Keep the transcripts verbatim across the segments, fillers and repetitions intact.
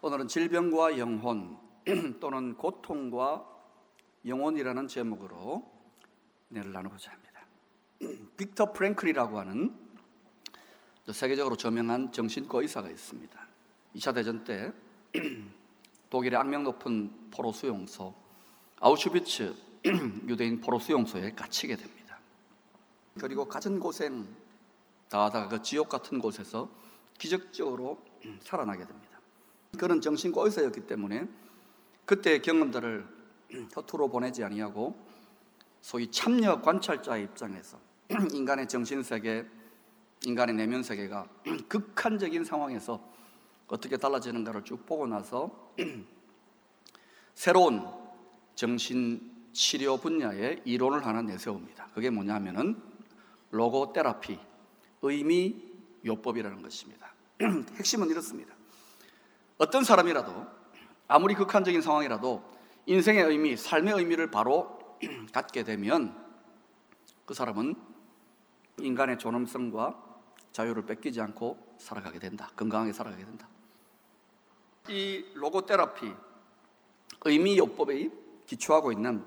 오늘은 질병과 영혼 또는 고통과 영혼이라는 제목으로 은혜를 나누고자 합니다. 빅터 프랭클이라고 하는 세계적으로 저명한 정신과 의사가 있습니다. 이 차 대전 때 독일의 악명 높은 포로 수용소 아우슈비츠 유대인 포로 수용소에 갇히게 됩니다. 그리고 갖은 고생 다 하다가 그 지옥 같은 곳에서 기적적으로 살아나게 됩니다. 그는 정신과 의사였기 때문에 그때의 경험들을 허투루 보내지 아니하고 소위 참여 관찰자의 입장에서 인간의 정신세계, 인간의 내면세계가 극한적인 상황에서 어떻게 달라지는가를 쭉 보고 나서 새로운 정신치료 분야의 이론을 하나 내세웁니다. 그게 뭐냐면은 로고테라피, 의미요법이라는 것입니다. 핵심은 이렇습니다. 어떤 사람이라도 아무리 극한적인 상황이라도 인생의 의미, 삶의 의미를 바로 갖게 되면 그 사람은 인간의 존엄성과 자유를 뺏기지 않고 살아가게 된다. 건강하게 살아가게 된다. 이 로고테라피, 의미요법에 기초하고 있는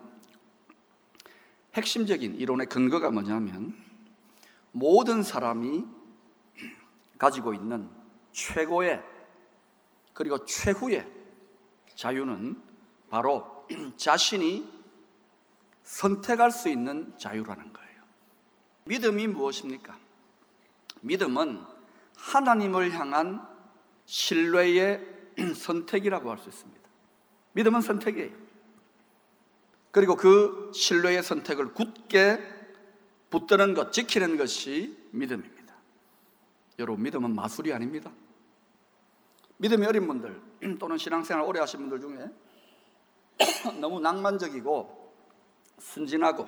핵심적인 이론의 근거가 뭐냐면 모든 사람이 가지고 있는 최고의 그리고 최후의 자유는 바로 자신이 선택할 수 있는 자유라는 거예요. 믿음이 무엇입니까? 믿음은 하나님을 향한 신뢰의 선택이라고 할 수 있습니다. 믿음은 선택이에요. 그리고 그 신뢰의 선택을 굳게 붙드는 것, 지키는 것이 믿음입니다. 여러분, 믿음은 마술이 아닙니다. 믿음이 어린 분들 또는 신앙생활 오래 하신 분들 중에 너무 낭만적이고 순진하고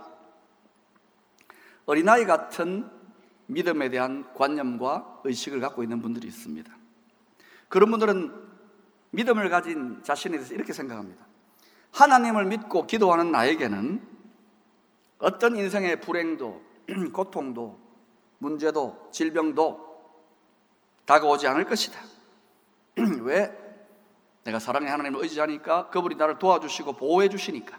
어린아이 같은 믿음에 대한 관념과 의식을 갖고 있는 분들이 있습니다. 그런 분들은 믿음을 가진 자신에 대해서 이렇게 생각합니다. 하나님을 믿고 기도하는 나에게는 어떤 인생의 불행도 고통도 문제도 질병도 다가오지 않을 것이다. 왜? 내가 사랑의 하나님을 의지하니까 그분이 나를 도와주시고 보호해 주시니까.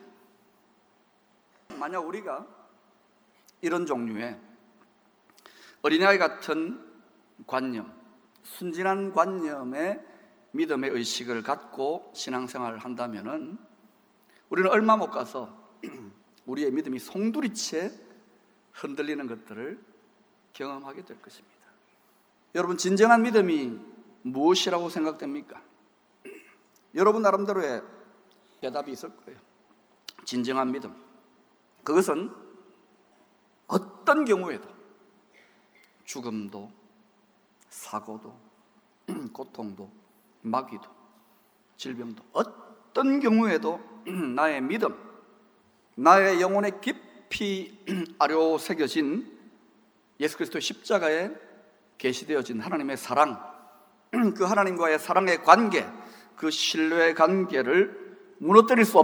만약 우리가 이런 종류의 어린아이 같은 관념, 순진한 관념의 믿음의 의식을 갖고 신앙생활을 한다면은 우리는 얼마 못 가서 우리의 믿음이 송두리째 흔들리는 것들을 경험하게 될 것입니다. 여러분, 진정한 믿음이 무엇이라고 생각됩니까? 여러분 나름대로의 대답이 있을 거예요. 진정한 믿음, 그것은 어떤 경우에도 죽음도 사고도 고통도 마귀도 질병도 어떤 경우에도 나의 믿음, 나의 영혼에 깊이 아려 새겨진 예수 그리스도의 십자가에 계시되어진 하나님의 사랑, 그 하나님과의 사랑의 관계, 그 신뢰의 관계를 무너뜨릴 수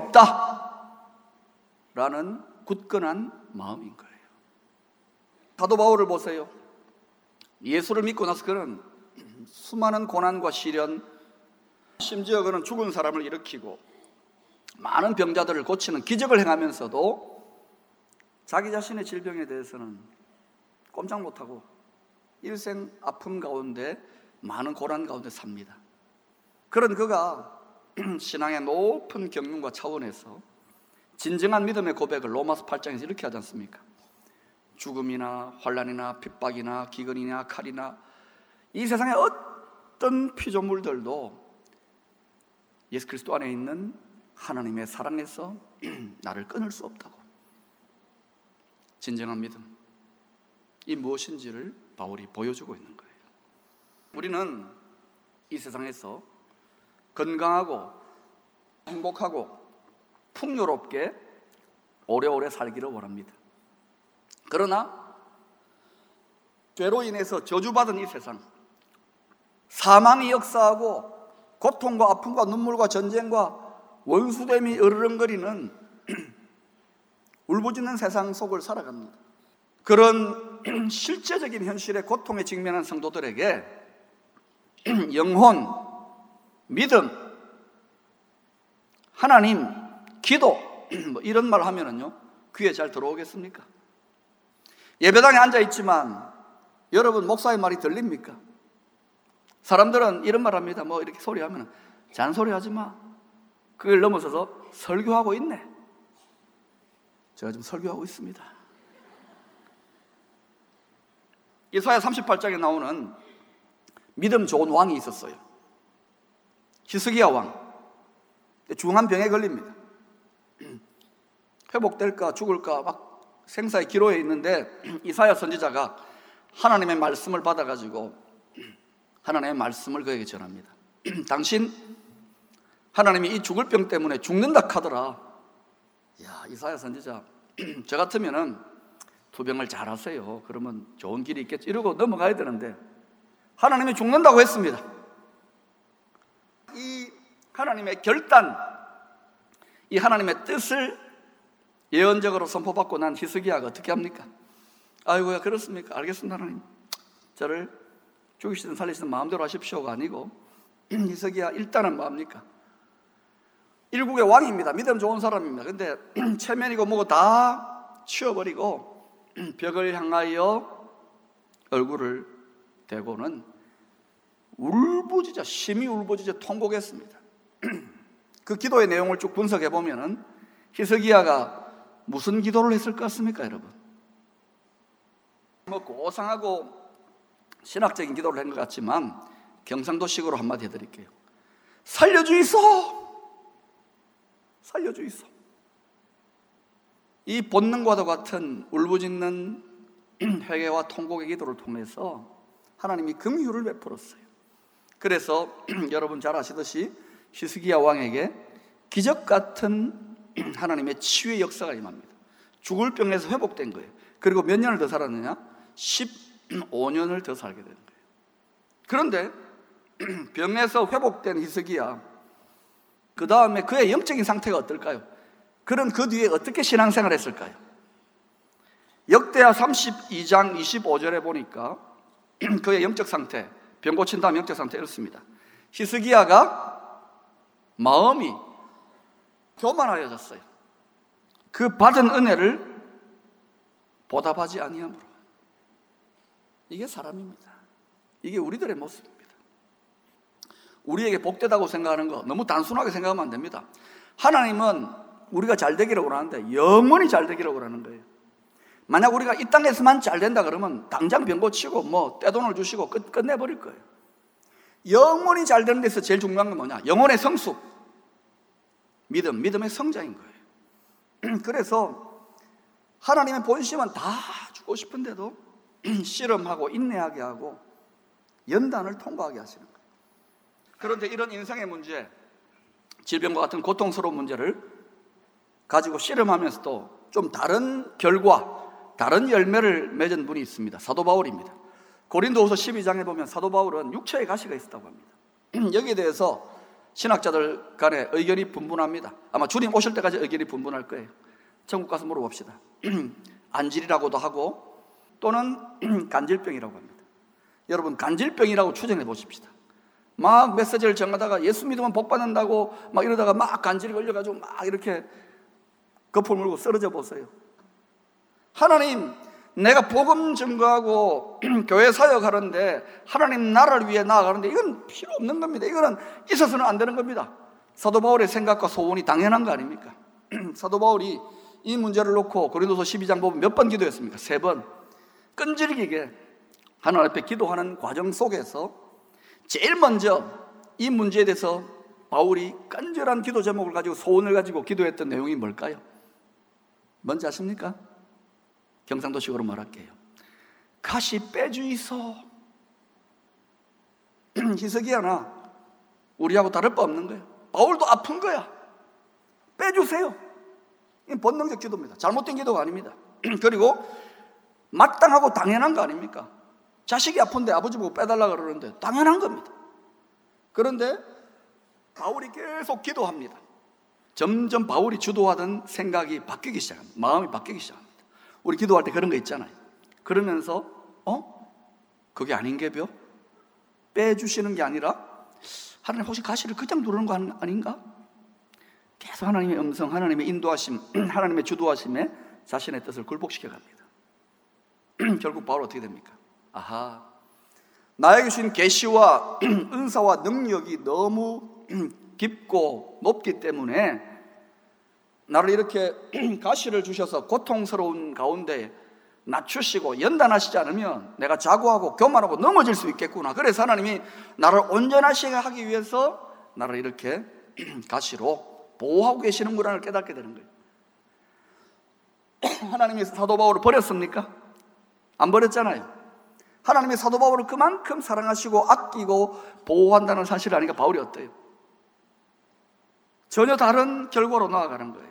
없다라는 굳건한 마음인 거예요. 사도 바울을 보세요. 예수를 믿고 나서 그는 수많은 고난과 시련, 심지어 그는 죽은 사람을 일으키고 많은 병자들을 고치는 기적을 행하면서도 자기 자신의 질병에 대해서는 꼼짝 못하고 일생 아픔 가운데 많은 고난 가운데 삽니다. 그런 그가 신앙의 높은 경륜과 차원에서 진정한 믿음의 고백을 로마서 팔 장에서 이렇게 하지 않습니까? 죽음이나 환난이나 핍박이나 기근이나 칼이나 이 세상의 어떤 피조물들도 예수 그리스도 안에 있는 하나님의 사랑에서 나를 끊을 수 없다고. 진정한 믿음, 이 무엇인지를 바울이 보여주고 있는 거예요. 우리는 이 세상에서 건강하고 행복하고 풍요롭게 오래오래 살기를 원합니다. 그러나 죄로 인해서 저주받은 이 세상, 사망이 역사하고 고통과 아픔과 눈물과 전쟁과 원수됨이 으르렁거리는 울부짖는 세상 속을 살아갑니다. 그런 실제적인 현실의 고통에 직면한 성도들에게 영혼, 믿음, 하나님, 기도 뭐 이런 말 하면은요 귀에 잘 들어오겠습니까? 예배당에 앉아 있지만 여러분 목사의 말이 들립니까? 사람들은 이런 말 합니다. 뭐 이렇게 소리하면 잔소리 하지 마. 그걸 넘어서서 설교하고 있네. 제가 지금 설교하고 있습니다. 이사야 삼십팔 장에 나오는 믿음 좋은 왕이 있었어요. 히스기야 왕. 중한 병에 걸립니다. 회복될까 죽을까 막 생사의 기로에 있는데 이사야 선지자가 하나님의 말씀을 받아가지고 하나님의 말씀을 그에게 전합니다. 당신 하나님이 이 죽을 병 때문에 죽는다 카더라. 야, 이사야 선지자, 저 같으면은 투병을 잘 하세요. 그러면 좋은 길이 있겠지. 이러고 넘어가야 되는데 하나님이 죽는다고 했습니다. 이 하나님의 결단, 이 하나님의 뜻을 예언적으로 선포받고 난 히스기야가 어떻게 합니까? 아이고야, 그렇습니까? 알겠습니다. 하나님, 저를 죽이시든 살리시든 마음대로 하십시오가 아니고 히스기야 일단은 뭐합니까? 일국의 왕입니다. 믿음 좋은 사람입니다. 근데 체면이고 뭐고 다 치워버리고 벽을 향하여 얼굴을 대고는 울부짖어, 심히 울부짖어 통곡했습니다. 그 기도의 내용을 쭉 분석해 보면은 히스기야가 무슨 기도를 했을 것 같습니까, 여러분? 뭐 고상하고 신학적인 기도를 한 것 같지만 경상도식으로 한마디 해드릴게요. 살려주이소! 살려주이소! 이 본능과도 같은 울부짖는 회개와 통곡의 기도를 통해서 하나님이 긍휼을 베풀었어요. 그래서 여러분 잘 아시듯이 히스기야 왕에게 기적 같은 하나님의 치유의 역사가 임합니다. 죽을 병에서 회복된 거예요. 그리고 몇 년을 더 살았느냐? 십오 년을 더 살게 되는 거예요. 그런데 병에서 회복된 히스기야, 그 다음에 그의 영적인 상태가 어떨까요? 그는 그 뒤에 어떻게 신앙생활을 했을까요? 역대하 삼십이 장 이십오 절에 보니까 그의 영적 상태, 병 고친 다음 영적 상태 이렇습니다. 히스기야가 마음이 교만하여졌어요. 그 받은 은혜를 보답하지 아니함으로. 이게 사람입니다. 이게 우리들의 모습입니다. 우리에게 복되다고 생각하는 거 너무 단순하게 생각하면 안 됩니다. 하나님은 우리가 잘 되기라고 하는데 영원히 잘 되기라고 하는 거예요. 만약 우리가 이 땅에서만 잘 된다 그러면 당장 병 고치고 뭐 떼돈을 주시고 끝, 끝내버릴 거예요. 영원히 잘 되는 데서 제일 중요한 건 뭐냐? 영혼의 성숙, 믿음, 믿음의 성장인 거예요. 그래서 하나님의 본심은 다 주고 싶은데도 씨름하고 인내하게 하고 연단을 통과하게 하시는 거예요. 그런데 이런 인생의 문제, 질병과 같은 고통스러운 문제를 가지고 씨름하면서도 좀 다른 결과, 다른 열매를 맺은 분이 있습니다. 사도 바울입니다. 고린도후서 십이 장에 보면 사도 바울은 육체의 가시가 있었다고 합니다. 여기에 대해서 신학자들 간에 의견이 분분합니다. 아마 주님 오실 때까지 의견이 분분할 거예요. 천국 가서 물어봅시다. 안질이라고도 하고 또는 간질병이라고 합니다. 여러분, 간질병이라고 추정해 보십시다. 막 메시지를 전하다가 예수 믿으면 복 받는다고 막 이러다가 막 간질이 걸려가지고 막 이렇게 거풀 물고 쓰러져 보세요. 하나님, 내가 복음 증거하고 교회 사역하는데 하나님 나라를 위해 나아가는데 이건 필요 없는 겁니다. 이거는 있어서는 안 되는 겁니다. 사도 바울의 생각과 소원이 당연한 거 아닙니까? 사도 바울이 이 문제를 놓고 고린도서 십이 장 보면 몇 번 기도했습니까? 세 번. 끈질기게 하나님 앞에 기도하는 과정 속에서 제일 먼저 이 문제에 대해서 바울이 간절한 기도 제목을 가지고 소원을 가지고 기도했던 내용이 뭘까요? 뭔지 아십니까? 경상도식으로 말할게요. 가시 빼주이소. 히스기야나 우리하고 다를 바 없는 거예요. 바울도 아픈 거야. 빼주세요. 이건 본능적 기도입니다. 잘못된 기도가 아닙니다. 그리고 마땅하고 당연한 거 아닙니까? 자식이 아픈데 아버지 보고 빼달라 그러는데 당연한 겁니다. 그런데 바울이 계속 기도합니다. 점점 바울이 주도하던 생각이 바뀌기 시작합니다. 마음이 바뀌기 시작합니다. 우리 기도할 때 그런 거 있잖아요. 그러면서 어? 그게 아닌 게벼? 빼주시는 게 아니라 하나님 혹시 가시를 그냥 누르는 거 아닌가? 계속 하나님의 음성, 하나님의 인도하심, 하나님의 주도하심에 자신의 뜻을 굴복시켜 갑니다. 결국 바울 어떻게 됩니까? 아하, 나에게 주신 계시와 은사와 능력이 너무 깊고 높기 때문에 나를 이렇게 가시를 주셔서 고통스러운 가운데 낮추시고 연단하시지 않으면 내가 자고하고 교만하고 넘어질 수 있겠구나. 그래서 하나님이 나를 온전하시게 하기 위해서 나를 이렇게 가시로 보호하고 계시는구나를 깨닫게 되는 거예요. 하나님이 사도 바울을 버렸습니까? 안 버렸잖아요. 하나님이 사도 바울을 그만큼 사랑하시고 아끼고 보호한다는 사실을 아니까 바울이 어때요? 전혀 다른 결과로 나아가는 거예요.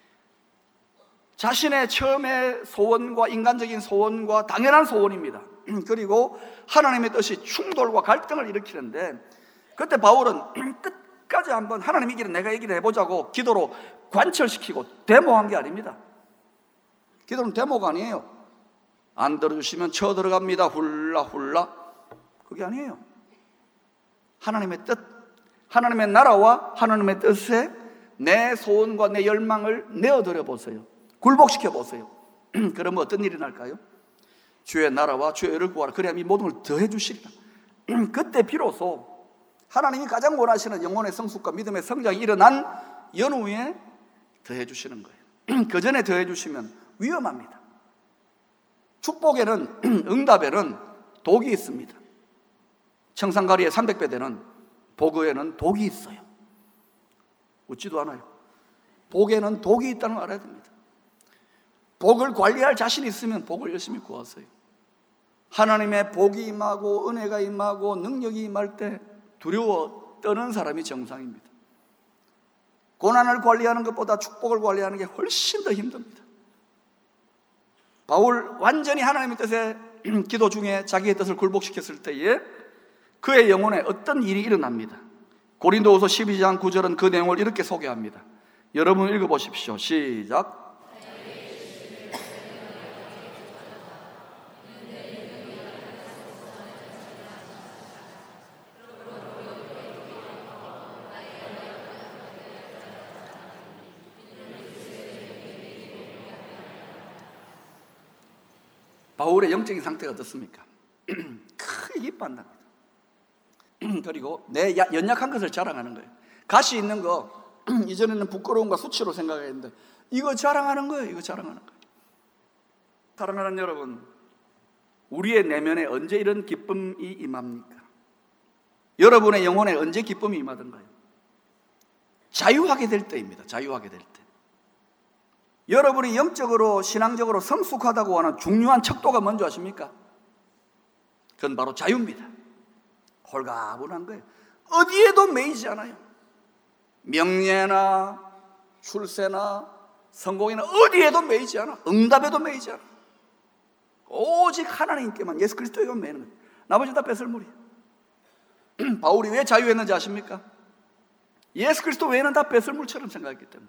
자신의 처음의 소원과 인간적인 소원과 당연한 소원입니다. 그리고 하나님의 뜻이 충돌과 갈등을 일으키는데, 그때 바울은 끝까지 한번 하나님 이 길은 내가 얘기를 해보자고 기도로 관철시키고 데모한 게 아닙니다. 기도는 데모가 아니에요. 안 들어주시면 쳐 들어갑니다. 훌라 훌라. 그게 아니에요. 하나님의 뜻, 하나님의 나라와 하나님의 뜻에 내 소원과 내 열망을 내어드려 보세요. 굴복시켜 보세요. 그러면 어떤 일이 날까요? 주의 나라와 주의 의를 구하라. 그래야 이 모든 걸 더해 주시리라. 그때 비로소 하나님이 가장 원하시는 영혼의 성숙과 믿음의 성장이 일어난 연후에 더해 주시는 거예요. 그 전에 더해 주시면 위험합니다. 축복에는, 응답에는 독이 있습니다. 청산가리에 삼백 배 되는 복에는 독이 있어요. 웃지도 않아요. 복에는 독이 있다는 걸 알아야 됩니다. 복을 관리할 자신이 있으면 복을 열심히 구하세요. 하나님의 복이 임하고 은혜가 임하고 능력이 임할 때 두려워 떠는 사람이 정상입니다. 고난을 관리하는 것보다 축복을 관리하는 게 훨씬 더 힘듭니다. 바울 완전히 하나님의 뜻에 기도 중에 자기의 뜻을 굴복시켰을 때에 그의 영혼에 어떤 일이 일어납니다. 고린도후서 십이 장 구 절은 그 내용을 이렇게 소개합니다. 여러분 읽어보십시오. 시작. 바울의 영적인 상태가 어떻습니까? 크게 기뻐한답니다. 그리고 내 연약한 것을 자랑하는 거예요. 가시 있는 거 이전에는 부끄러움과 수치로 생각했는데 이거 자랑하는 거예요. 이거 자랑하는 거예요. 사랑하는 여러분, 우리의 내면에 언제 이런 기쁨이 임합니까? 여러분의 영혼에 언제 기쁨이 임하던가요? 자유하게 될 때입니다. 자유하게 될 때. 여러분이 영적으로 신앙적으로 성숙하다고 하는 중요한 척도가 뭔지 아십니까? 그건 바로 자유입니다. 홀가분한 거예요. 어디에도 매이지 않아요. 명예나 출세나 성공이나 어디에도 매이지 않아. 응답에도 매이지 않아. 오직 하나님께만, 예수 그리스도에게만 매이는 거예요. 나머지 다 뺏을물이에요. 바울이 왜 자유했는지 아십니까? 예수 그리스도 외에는 다 뺏을물처럼 생각했기 때문에.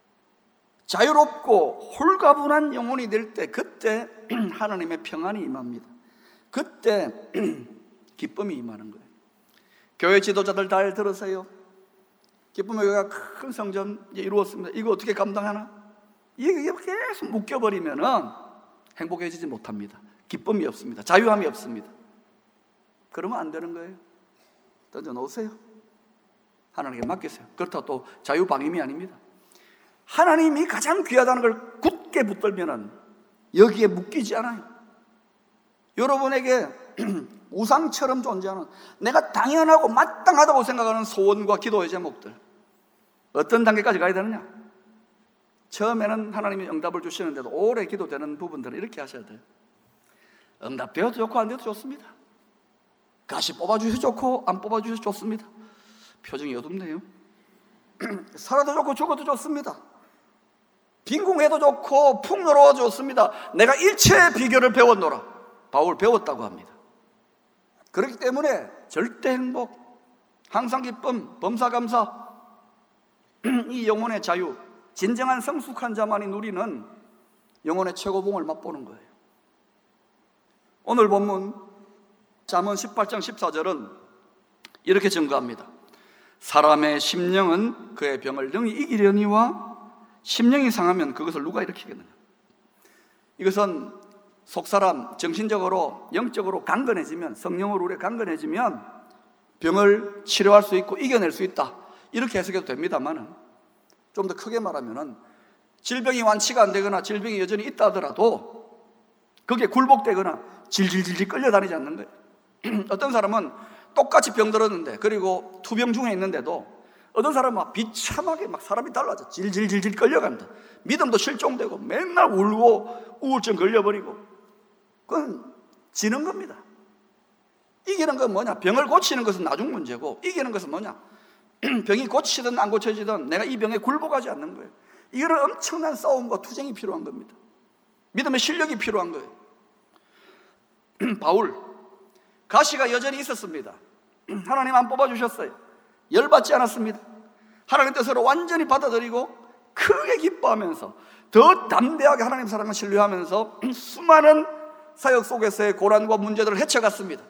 자유롭고 홀가분한 영혼이 될 때, 그때 하나님의 평안이 임합니다. 그때 기쁨이 임하는 거예요. 교회 지도자들 잘 들으세요. 기쁨의 교회가 큰 성전 이루었습니다. 이거 어떻게 감당하나? 이게 계속 묶여버리면은 행복해지지 못합니다. 기쁨이 없습니다. 자유함이 없습니다. 그러면 안 되는 거예요. 던져놓으세요. 하나님께 맡기세요. 그렇다고 또 자유방임이 아닙니다. 하나님이 가장 귀하다는 걸 굳게 붙들면은 여기에 묶이지 않아요. 여러분에게 우상처럼 존재하는, 내가 당연하고 마땅하다고 생각하는 소원과 기도의 제목들, 어떤 단계까지 가야 되느냐? 처음에는 하나님이 응답을 주시는데도 오래 기도되는 부분들은 이렇게 하셔야 돼요. 응답되어도 좋고 안 돼도 좋습니다. 가시 뽑아주셔도 좋고 안 뽑아주셔도 좋습니다. 표정이 어둡네요. 살아도 좋고 죽어도 좋습니다. 빈궁해도 좋고 풍요로워도 좋습니다. 내가 일체의 비결을 배웠노라. 바울 배웠다고 합니다. 그렇기 때문에 절대 행복, 항상 기쁨, 범사감사, 이 영혼의 자유, 진정한 성숙한 자만이 누리는 영혼의 최고봉을 맛보는 거예요. 오늘 본문 잠언 십팔 장 십사 절은 이렇게 증거합니다. 사람의 심령은 그의 병을 능히 이기려니와 심령이 상하면 그것을 누가 일으키겠느냐. 이것은 속사람 정신적으로 영적으로 강건해지면, 성령으로 우리가 강건해지면 병을 치료할 수 있고 이겨낼 수 있다, 이렇게 해석해도 됩니다만은, 좀 더 크게 말하면은 질병이 완치가 안 되거나 질병이 여전히 있다 하더라도 그게 굴복되거나 질질질질 끌려다니지 않는 거예요. 어떤 사람은 똑같이 병들었는데, 그리고 투병 중에 있는데도 어떤 사람은 막 비참하게 막 사람이 달라져 질질질질 끌려간다. 믿음도 실종되고 맨날 울고 우울증 걸려버리고. 그건 지는 겁니다. 이기는 건 뭐냐? 병을 고치는 것은 나중 문제고, 이기는 것은 뭐냐? 병이 고치든 안 고쳐지든 내가 이 병에 굴복하지 않는 거예요. 이거는 엄청난 싸움과 투쟁이 필요한 겁니다. 믿음의 실력이 필요한 거예요. 바울, 가시가 여전히 있었습니다. 하나님 안 뽑아주셨어요. 열받지 않았습니다. 하나님 뜻을 완전히 받아들이고 크게 기뻐하면서 더 담대하게 하나님 사랑을 신뢰하면서 수많은 사역 속에서의 고난과 문제들을 헤쳐갔습니다.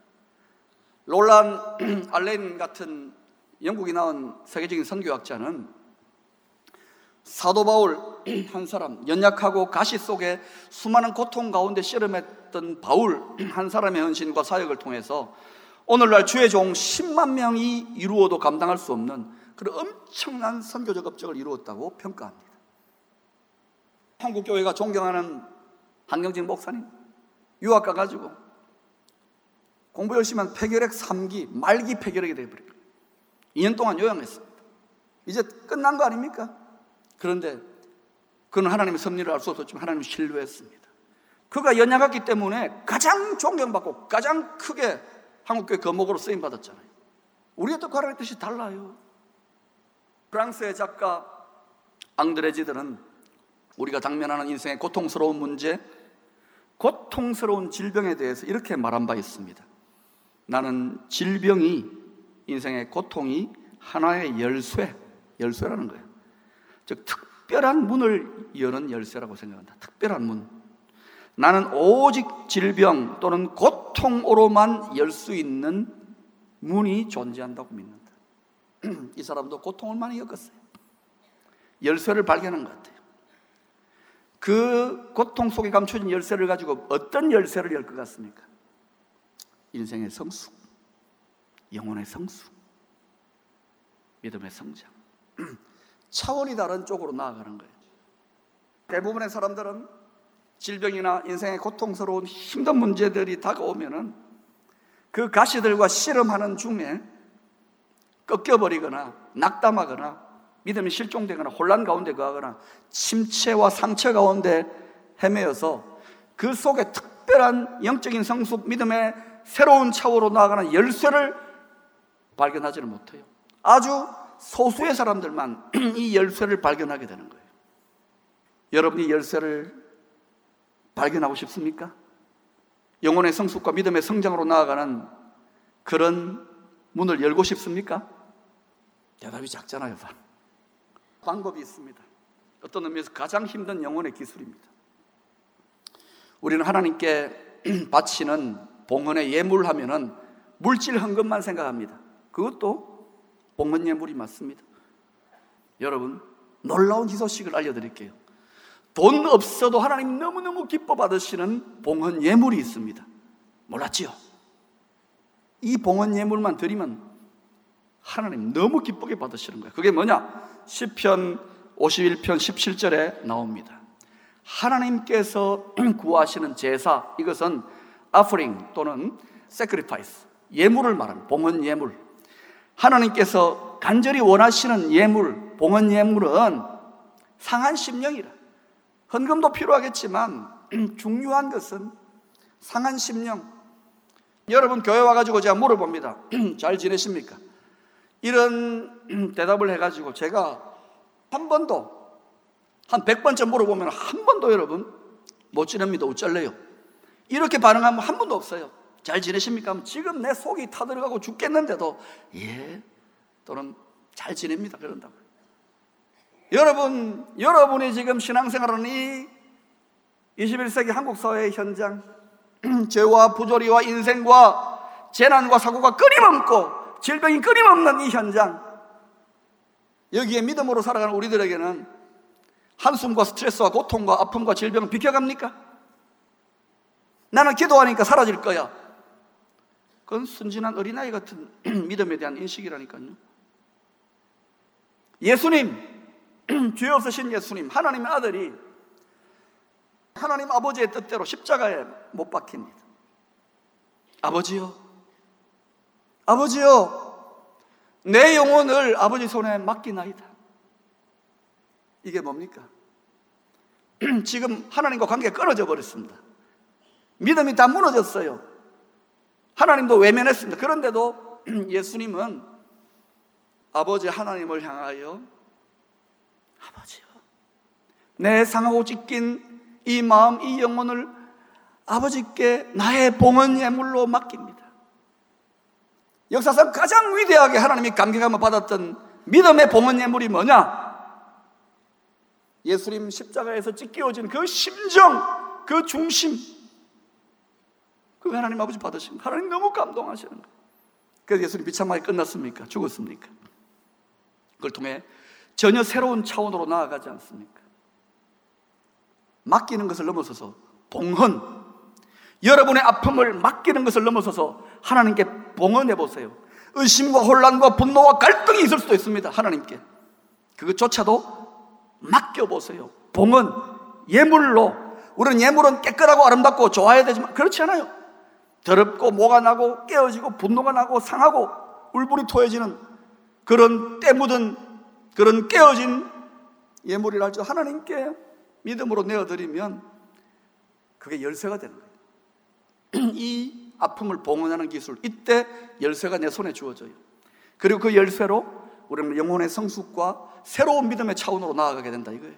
롤란 알렌 같은 영국이 나온 세계적인 선교학자는 사도 바울 한 사람, 연약하고 가시 속에 수많은 고통 가운데 씨름했던 바울 한 사람의 헌신과 사역을 통해서 오늘날 주의 종 십만 명이 이루어도 감당할 수 없는 그런 엄청난 선교적 업적을 이루었다고 평가합니다. 한국교회가 존경하는 한경진 목사님, 유학 가가지고 공부 열심히 한 폐결핵 삼 기, 말기 폐결핵이 되어버려요. 이 년 동안 요양했습니다. 이제 끝난 거 아닙니까? 그런데 그는 하나님의 섭리를 알 수 없었지만 하나님을 신뢰했습니다. 그가 연약했기 때문에 가장 존경받고 가장 크게 한국교회 거목으로 쓰임받았잖아요. 우리의 뜻과 하나님의 뜻이 달라요. 프랑스의 작가 앙드레지드는 우리가 당면하는 인생의 고통스러운 문제, 고통스러운 질병에 대해서 이렇게 말한 바 있습니다. 나는 질병이, 인생의 고통이 하나의 열쇠, 열쇠라는 거예요. 즉 특별한 문을 여는 열쇠라고 생각한다. 특별한 문. 나는 오직 질병 또는 고통으로만 열 수 있는 문이 존재한다고 믿는다. 이 사람도 고통을 많이 겪었어요. 열쇠를 발견한 것 같아요. 그 고통 속에 감춰진 열쇠를 가지고 어떤 열쇠를 열 것 같습니까? 인생의 성숙, 영혼의 성숙, 믿음의 성장, 차원이 다른 쪽으로 나아가는 거예요. 대부분의 사람들은 질병이나 인생의 고통스러운 힘든 문제들이 다가오면은 그 가시들과 씨름하는 중에 꺾여버리거나 낙담하거나 믿음이 실종되거나 혼란 가운데 거하거나 침체와 상처 가운데 헤매어서 그 속에 특별한 영적인 성숙, 믿음의 새로운 차원으로 나아가는 열쇠를 발견하지를 못해요. 아주 소수의 사람들만 이 열쇠를 발견하게 되는 거예요. 여러분이 열쇠를 발견하고 싶습니까? 영혼의 성숙과 믿음의 성장으로 나아가는 그런 문을 열고 싶습니까? 대답이 작잖아요. 방법이 있습니다. 어떤 의미에서 가장 힘든 영혼의 기술입니다. 우리는 하나님께 바치는 봉헌의 예물하면은 물질 헌금만 생각합니다. 그것도 봉헌 예물이 맞습니다. 여러분, 놀라운 희소식을 알려드릴게요. 돈 없어도 하나님 너무너무 기뻐 받으시는 봉헌 예물이 있습니다. 몰랐지요? 이 봉헌 예물만 드리면 하나님 너무 기쁘게 받으시는 거예요. 그게 뭐냐? 시편 오십일 편 십칠 절에 나옵니다. 하나님께서 구하시는 제사, 이것은 offering 또는 sacrifice, 예물을 말합니다. 봉헌 예물. 하나님께서 간절히 원하시는 예물, 봉헌 예물은 상한 심령이라. 헌금도 필요하겠지만 중요한 것은 상한 심령. 여러분 교회 와가지고 제가 물어봅니다. 잘 지내십니까? 이런 대답을 해가지고 제가 한 번도 한 백 번째 물어보면 한 번도 여러분 못 지냅니다. 어쩔래요? 이렇게 반응하면 한 번도 없어요. 잘 지내십니까? 하면 지금 내 속이 타들어가고 죽겠는데도 예 또는 잘 지냅니다 그런다고요. 여러분, 여러분이 지금 신앙생활하는 이 이십일 세기 한국 사회의 현장, 죄와 부조리와 인생과 재난과 사고가 끊임없고 질병이 끊임없는 이 현장, 여기에 믿음으로 살아가는 우리들에게는 한숨과 스트레스와 고통과 아픔과 질병을 비켜갑니까? 나는 기도하니까 사라질 거야. 그건 순진한 어린아이 같은 믿음에 대한 인식이라니까요. 예수님, 죄 없으신 예수님, 하나님의 아들이 하나님 아버지의 뜻대로 십자가에 못 박힙니다. 아버지요, 아버지요, 내 영혼을 아버지 손에 맡기나이다. 이게 뭡니까? 지금 하나님과 관계가 끊어져 버렸습니다. 믿음이 다 무너졌어요. 하나님도 외면했습니다. 그런데도 예수님은 아버지 하나님을 향하여 아버지요, 내 상하고 찢긴 이 마음, 이 영혼을 아버지께 나의 봉헌 예물로 맡깁니다. 역사상 가장 위대하게 하나님이 감격함을 받았던 믿음의 봉헌 예물이 뭐냐? 예수님 십자가에서 찢겨진 그 심정, 그 중심, 그 하나님 아버지 받으신 거예요. 하나님 너무 감동하시는 거예요. 그래서 예수님 비참하게 끝났습니까? 죽었습니까? 그걸 통해 전혀 새로운 차원으로 나아가지 않습니까? 맡기는 것을 넘어서서 봉헌, 여러분의 아픔을 맡기는 것을 넘어서서 하나님께 봉헌해 보세요. 의심과 혼란과 분노와 갈등이 있을 수도 있습니다. 하나님께 그것조차도 맡겨보세요. 봉헌, 예물로. 우리는 예물은 깨끗하고 아름답고 좋아야 되지만 그렇지 않아요. 더럽고 모가 나고 깨어지고 분노가 나고 상하고 울분이 토해지는 그런 때 묻은 그런 깨어진 예물이랄지 하나님께 믿음으로 내어드리면 그게 열쇠가 되는 거예요. 이 아픔을 봉헌하는 기술, 이때 열쇠가 내 손에 주어져요. 그리고 그 열쇠로 우리는 영혼의 성숙과 새로운 믿음의 차원으로 나아가게 된다 이거예요.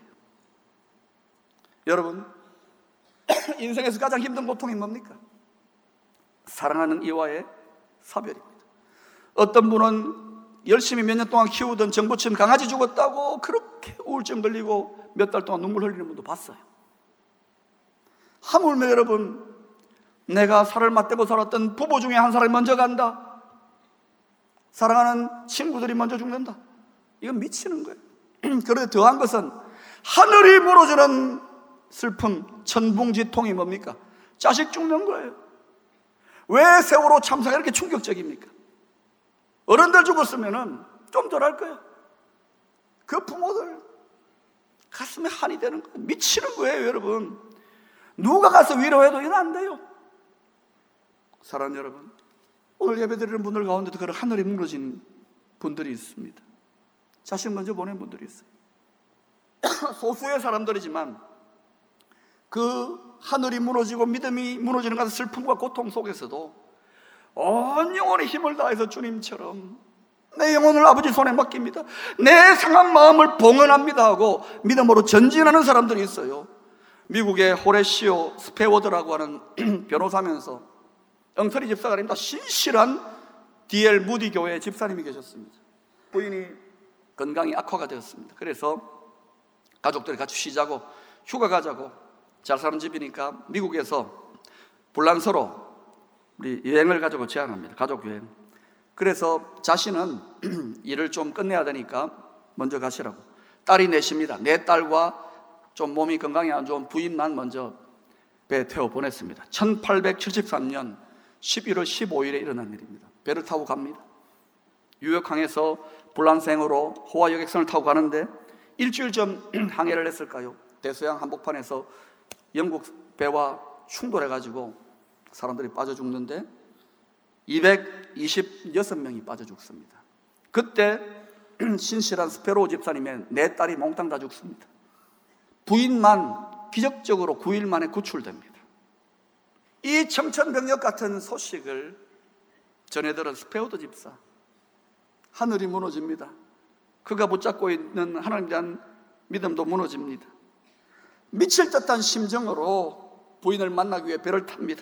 여러분, 인생에서 가장 힘든 고통이 뭡니까? 사랑하는 이와의 사별입니다. 어떤 분은 열심히 몇 년 동안 키우던 정부침 강아지 죽었다고 그렇게 우울증 걸리고 몇 달 동안 눈물 흘리는 분도 봤어요. 하물며 여러분, 내가 살을 맞대고 살았던 부부 중에 한 사람이 먼저 간다, 사랑하는 친구들이 먼저 죽는다, 이건 미치는 거예요. 그런데 더한 것은 하늘이 무너지는 슬픔, 천붕지통이 뭡니까? 자식 죽는 거예요. 왜 세월호 참사가 이렇게 충격적입니까? 어른들 죽었으면 좀 덜 할 거예요. 그 부모들 가슴에 한이 되는 거예요. 미치는 거예요. 여러분, 누가 가서 위로해도 이건 안 돼요. 사랑하는 여러분, 오늘 예배드리는 분들 가운데도 그런 하늘이 무너진 분들이 있습니다. 자식 먼저 보낸 분들이 있어요. 소수의 사람들이지만 그 하늘이 무너지고 믿음이 무너지는 같은 슬픔과 고통 속에서도 온 영혼의 힘을 다해서 주님처럼 내 영혼을 아버지 손에 맡깁니다, 내 상한 마음을 봉헌합니다 하고 믿음으로 전진하는 사람들이 있어요. 미국의 호레시오 스페워드라고 하는 변호사면서 엉터리 집사가 아닙니다. 신실한 디엘 무디 교회 집사님이 계셨습니다. 부인이 건강이 악화가 되었습니다. 그래서 가족들이 같이 쉬자고, 휴가 가자고, 잘 사는 집이니까 미국에서 불란서로 우리 여행을 가지고 제안합니다. 가족 여행. 그래서 자신은 일을 좀 끝내야 되니까 먼저 가시라고. 딸이 넷입니다. 네 딸과 좀 몸이 건강이 안 좋은 부인만 먼저 배에 태워 보냈습니다. 천팔백칠십삼 년 십일월 십오일에 일어난 일입니다. 배를 타고 갑니다. 뉴욕항에서 불란서행으로 호화 여객선을 타고 가는데 일주일 전 항해를 했을까요? 대서양 한복판에서 영국 배와 충돌해가지고 사람들이 빠져 죽는데 이백이십육 명이 빠져 죽습니다. 그때 신실한 스페로우 집사님의 네 딸이 몽땅 다 죽습니다. 부인만 기적적으로 구 일 만에 구출됩니다. 이 청천벽력 같은 소식을 전해들은 스페오드 집사, 하늘이 무너집니다. 그가 붙잡고 있는 하나님에 대한 믿음도 무너집니다. 미칠 듯한 심정으로 부인을 만나기 위해 배를 탑니다.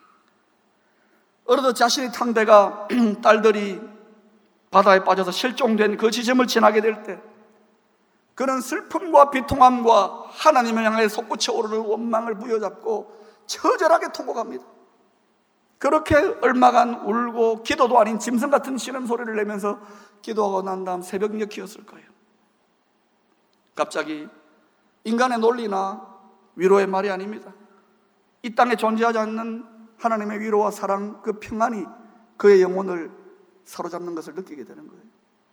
어느덧 자신이 탄 배가 딸들이 바다에 빠져서 실종된 그 지점을 지나게 될 때 그는 슬픔과 비통함과 하나님을 향해 솟구쳐 오르는 원망을 부여잡고 처절하게 통곡합니다. 그렇게 얼마간 울고 기도도 아닌 짐승 같은 신음 소리를 내면서 기도하고 난 다음 새벽녘이었을 거예요. 갑자기 인간의 논리나 위로의 말이 아닙니다. 이 땅에 존재하지 않는 하나님의 위로와 사랑, 그 평안이 그의 영혼을 사로잡는 것을 느끼게 되는 거예요.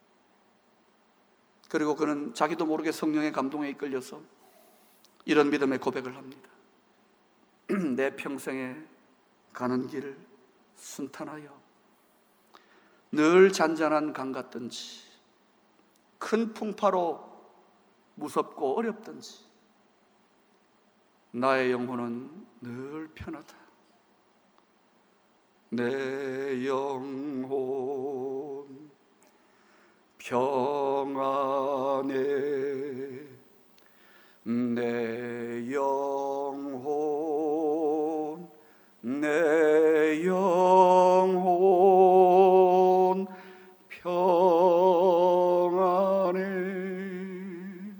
그리고 그는 자기도 모르게 성령의 감동에 이끌려서 이런 믿음의 고백을 합니다. 내 평생에 가는 길 순탄하여 늘 잔잔한 강 같든지 큰 풍파로 무섭고 어렵든지 나의 영혼은 늘 편하다. 내 영혼 평안해. 내 영혼 내 영혼 평안해.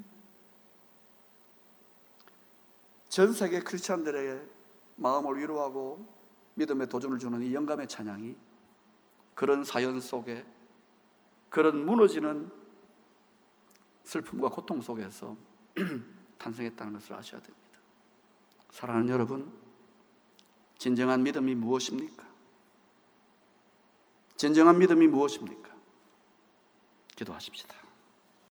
전 세계 크리스찬들에게 마음을 위로하고 믿음의 도전을 주는 이 영감의 찬양이 그런 사연 속에, 그런 무너지는 슬픔과 고통 속에서 탄생했다는 것을 아셔야 됩니다. 사랑하는 여러분, 진정한 믿음이 무엇입니까? 진정한 믿음이 무엇입니까? 기도하십시다.